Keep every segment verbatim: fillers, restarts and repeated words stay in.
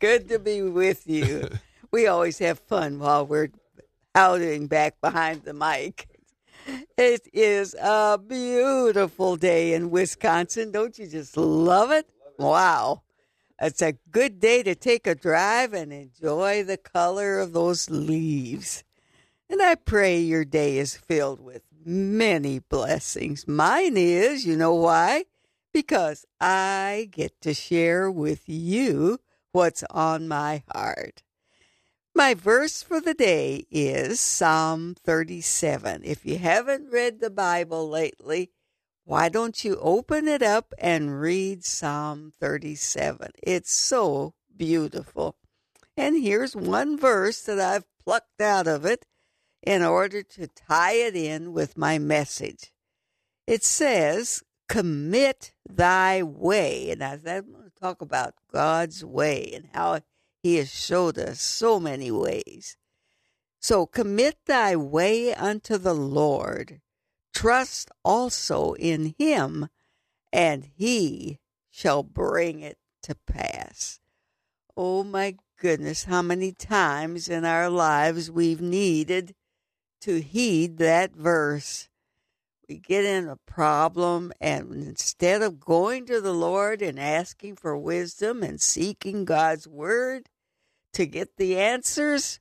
Good to be with you. We always have fun while we're howling back behind the mic. It is a beautiful day in Wisconsin. Don't you just love it? Wow. It's a good day to take a drive and enjoy the color of those leaves. And I pray your day is filled with many blessings. Mine is, you know why? Because I get to share with you what's on my heart. My verse for the day is Psalm thirty-seven. If you haven't read the Bible lately, why don't you open it up and read Psalm thirty-seven? It's so beautiful. And here's one verse that I've plucked out of it in order to tie it in with my message. It says, commit thy way. And I I'm going to talk about God's way and how He has showed us so many ways. So commit thy way unto the Lord. Trust also in Him, and He shall bring it to pass. Oh my goodness, how many times in our lives we've needed to heed that verse. We get in a problem, and instead of going to the Lord and asking for wisdom and seeking God's word to get the answers,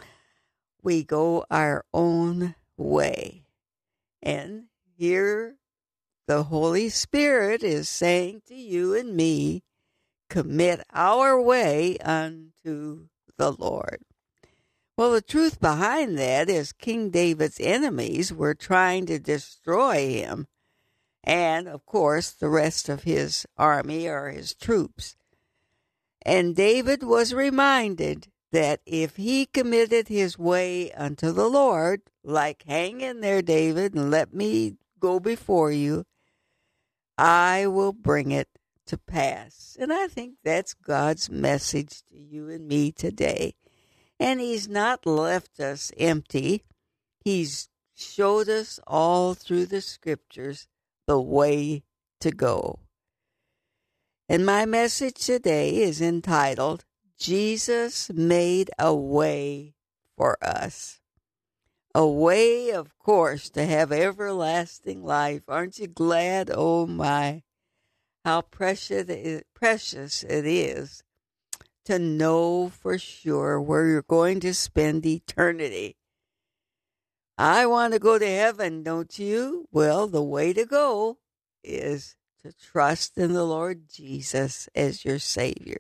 we go our own way. And here the Holy Spirit is saying to you and me, commit our way unto the Lord. Well, the truth behind that is King David's enemies were trying to destroy him, and, of course, the rest of his army or his troops. And David was reminded that if he committed his way unto the Lord, like, hang in there, David, and let me go before you, I will bring it to pass. And I think that's God's message to you and me today. And He's not left us empty. He's showed us all through the scriptures the way to go. And my message today is entitled, Jesus Made a Way for Us. A way, of course, to have everlasting life. Aren't you glad? Oh my, how precious it, precious it is to know for sure where you're going to spend eternity. I want to go to heaven, don't you? Well, the way to go is to trust in the Lord Jesus as your Savior.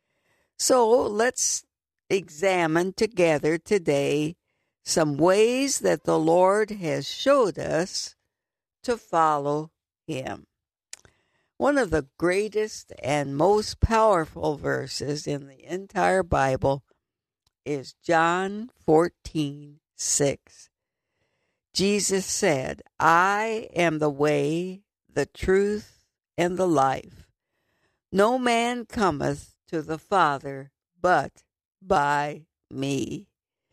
So let's examine together today some ways that the Lord has showed us to follow Him. One of the greatest and most powerful verses in the entire Bible is John fourteen six. Jesus said, I am the way, the truth, and the life. No man cometh to the Father but by me.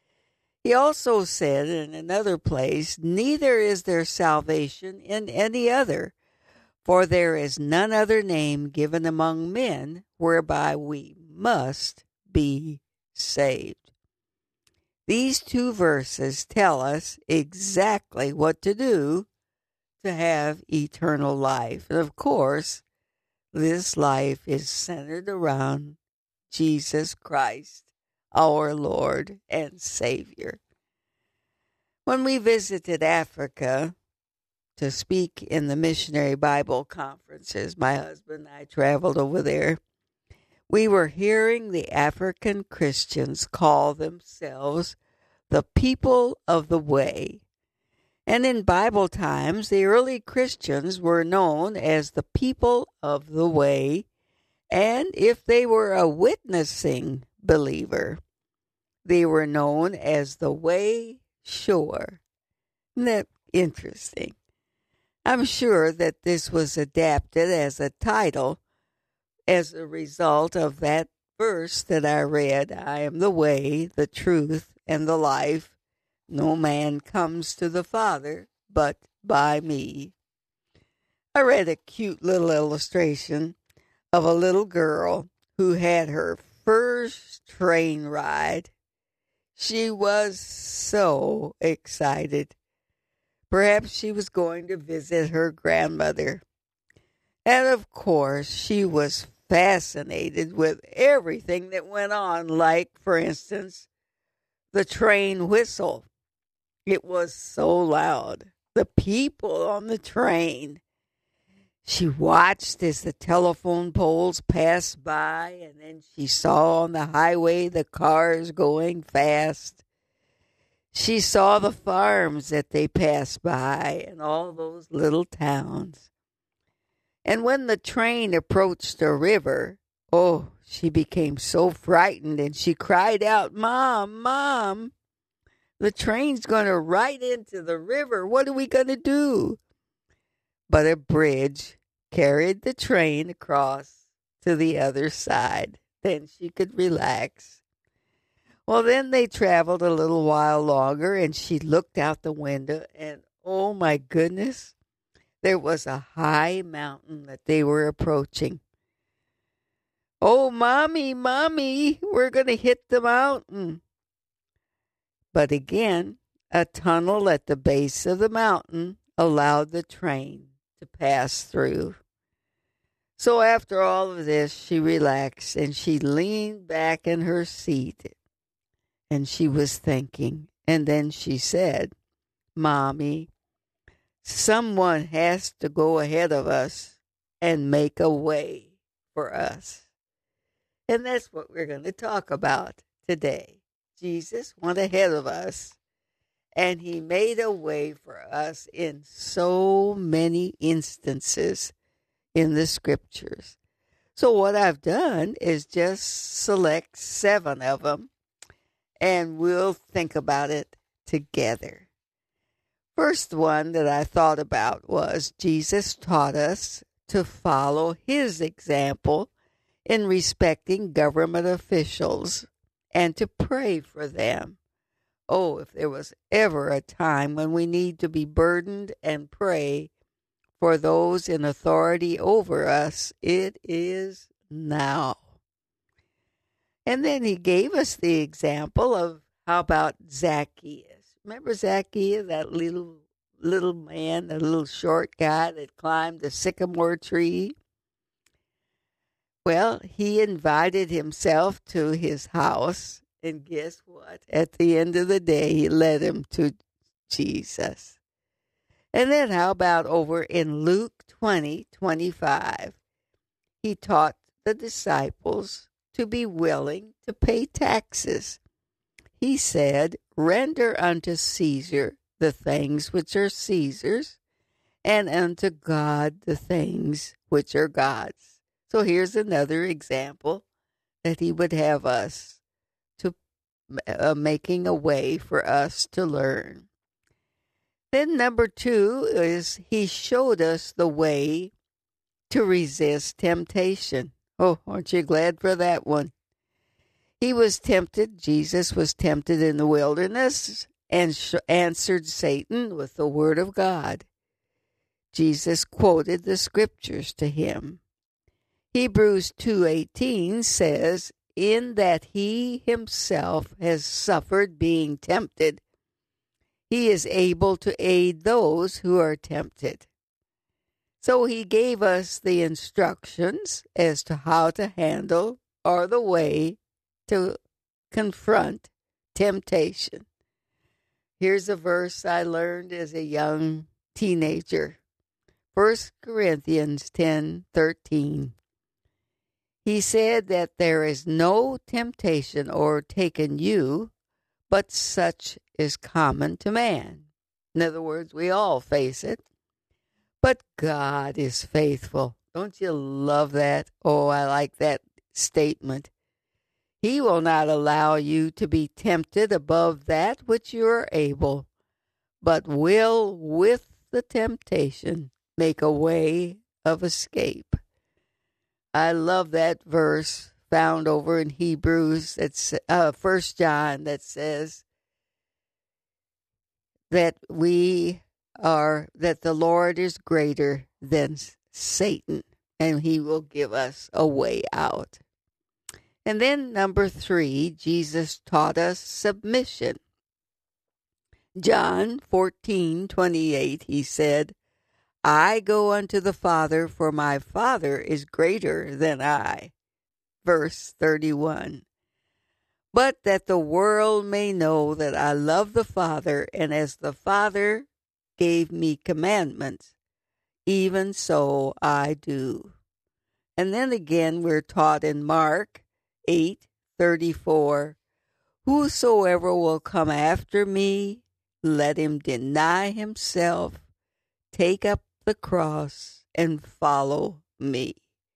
He also said in another place, neither is there salvation in any other, for there is none other name given among men whereby we must be saved. These two verses tell us exactly what to do to have eternal life. And of course, this life is centered around Jesus Christ, our Lord and Savior. When we visited Africa to speak in the Missionary Bible Conferences, my husband and I traveled over there, we were hearing the African Christians call themselves the people of the way. And in Bible times, the early Christians were known as the people of the way, and if they were a witnessing believer, they were known as the way sure. Isn't that interesting? I'm sure that this was adapted as a title as a result of that verse that I read, I am the way, the truth, and the life. No man comes to the Father but by me. I read a cute little illustration of a little girl who had her first train ride. She was so excited. Perhaps she was going to visit her grandmother. And of course, she was fascinated with everything that went on, like, for instance, the train whistle. It was so loud. The people on the train. She watched as the telephone poles passed by, and then she saw on the highway the cars going fast. She saw the farms that they passed by and all those little towns. And when the train approached a river, oh, she became so frightened, and she cried out, "Mom, Mom, the train's going to ride into the river. What are we going to do?" But a bridge carried the train across to the other side. Then she could relax. Well, then they traveled a little while longer, and she looked out the window, and oh my goodness, there was a high mountain that they were approaching. "Oh, Mommy, Mommy, we're going to hit the mountain." But again, a tunnel at the base of the mountain allowed the train to pass through. So after all of this, she relaxed and she leaned back in her seat and she was thinking. And then she said, "Mommy, someone has to go ahead of us and make a way for us." And that's what we're going to talk about today. Jesus went ahead of us, and he made a way for us in so many instances in the scriptures. So what I've done is just select seven of them, and we'll think about it together. First one that I thought about was Jesus taught us to follow his example in respecting government officials and to pray for them. Oh, if there was ever a time when we need to be burdened and pray for those in authority over us, it is now. And then he gave us the example of, how about Zacchaeus? Remember Zacchaeus, that little little man, the little short guy that climbed the sycamore tree? Well, he invited himself to his house, and guess what? At the end of the day, he led him to Jesus. And then how about over in Luke twenty twenty-five? He taught the disciples to be willing to pay taxes. He said, "Render unto Caesar the things which are Caesar's, and unto God the things which are God's." So here's another example that he would have us to uh, making a way for us to learn. Then number two is he showed us the way to resist temptation. Oh, aren't you glad for that one? He was tempted, Jesus was tempted in the wilderness and sh- answered Satan with the word of God. Jesus quoted the scriptures to him. Hebrews two eighteen says, "In that he himself has suffered being tempted, he is able to aid those who are tempted." So he gave us the instructions as to how to handle or the way to confront temptation. Here's a verse I learned as a young teenager. First Corinthians ten thirteen. He said that there is no temptation overtaken you, but such is common to man. In other words, we all face it. But God is faithful. Don't you love that? Oh, I like that statement. He will not allow you to be tempted above that which you are able, but will with the temptation make a way of escape. I love that verse found over in Hebrews, it's uh, First John, that says that we are, that the Lord is greater than Satan, and he will give us a way out. And then number three, Jesus taught us submission. John fourteen twenty-eight, he said, I go unto the Father, for my Father is greater than I. Verse thirty-one. But that the world may know that I love the Father, and as the Father gave me commandments, even so I do. And then again we're taught in Mark eight thirty-four, whosoever will come after me, let him deny himself, take up the cross, and follow me.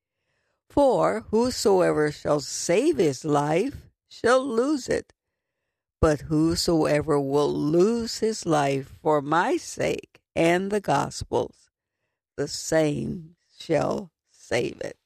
For whosoever shall save his life shall lose it, but whosoever will lose his life for my sake and the gospel's, the same shall save it.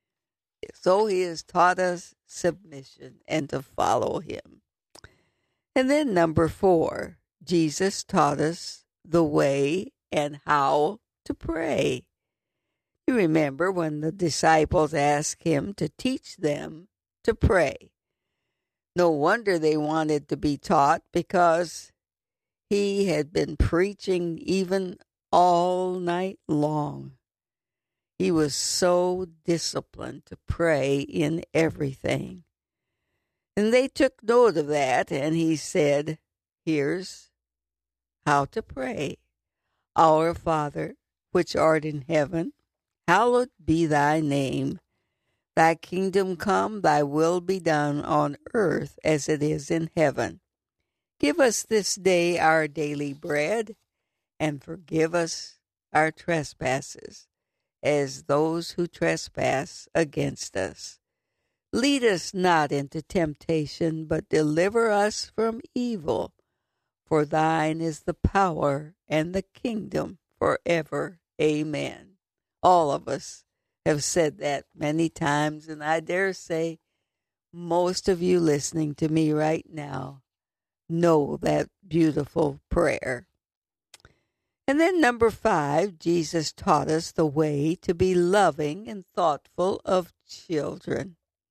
So he has taught us submission and to follow him. And then number four, Jesus taught us the way and how to pray. You remember when the disciples asked him to teach them to pray. No wonder they wanted to be taught, because he had been preaching even all night long. He was so disciplined to pray in everything. And they took note of that, and he said, here's how to pray. Our Father, which art in heaven, hallowed be thy name. Thy kingdom come, thy will be done on earth as it is in heaven. Give us this day our daily bread, and forgive us our trespasses, as those who trespass against us. Lead us not into temptation, but deliver us from evil. For thine is the power and the kingdom forever. Amen. All of us have said that many times, and I dare say most of you listening to me right now know that beautiful prayer. And then number five, Jesus taught us the way to be loving and thoughtful of children.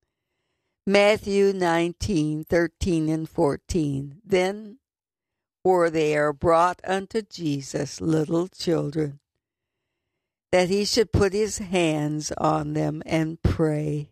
Matthew nineteen, thirteen and fourteen. Then were there brought unto Jesus little children, that he should put his hands on them and pray.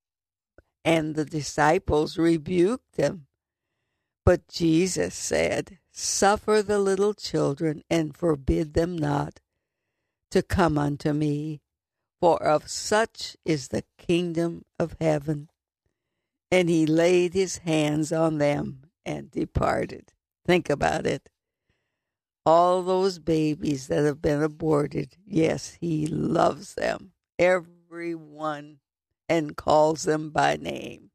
And the disciples rebuked them. But Jesus said, Suffer the little children, and forbid them not to come unto me, for of such is the kingdom of heaven. And he laid his hands on them and departed. Think about it. All those babies that have been aborted, yes, he loves them, every one, and calls them by name.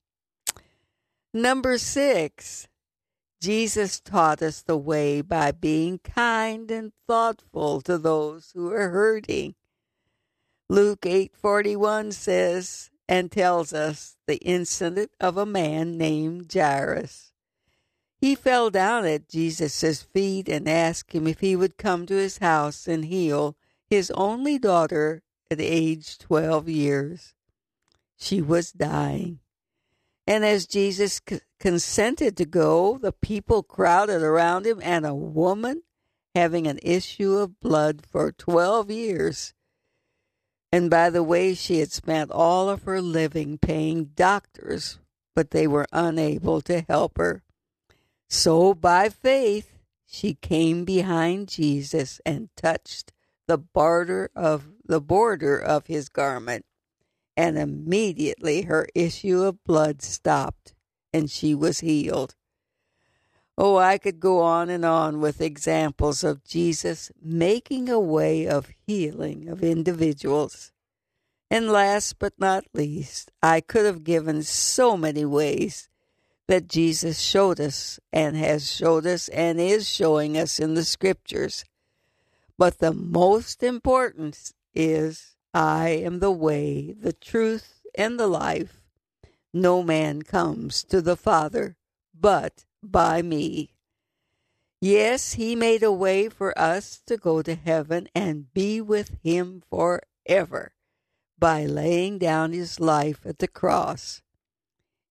Number six, Jesus taught us the way by being kind and thoughtful to those who are hurting. Luke eight forty-one says and tells us the incident of a man named Jairus. He fell down at Jesus' feet and asked him if he would come to his house and heal his only daughter at age twelve years. She was dying. And as Jesus c- consented to go, the people crowded around him, and a woman having an issue of blood for twelve years. And by the way, she had spent all of her living paying doctors, but they were unable to help her. So by faith, she came behind Jesus and touched the border of the border of his garment. And immediately her issue of blood stopped, and she was healed. Oh, I could go on and on with examples of Jesus making a way of healing of individuals. And last but not least, I could have given so many ways that Jesus showed us and has showed us and is showing us in the scriptures. But the most important is, I am the way, the truth, and the life. No man comes to the Father but by me. Yes, he made a way for us to go to heaven and be with him forever by laying down his life at the cross.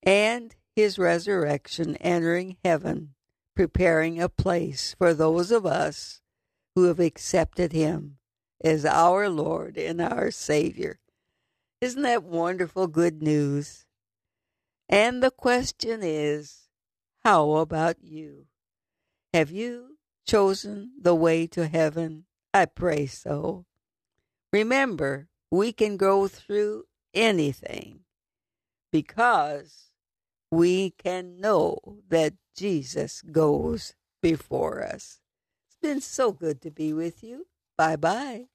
and his resurrection, entering heaven, preparing a place for those of us who have accepted him as our Lord and our Savior. Isn't that wonderful good news? And the question is, how about you? Have you chosen the way to heaven? I pray so. Remember, we can go through anything because we can know that Jesus goes before us. It's been so good to be with you. Bye-bye.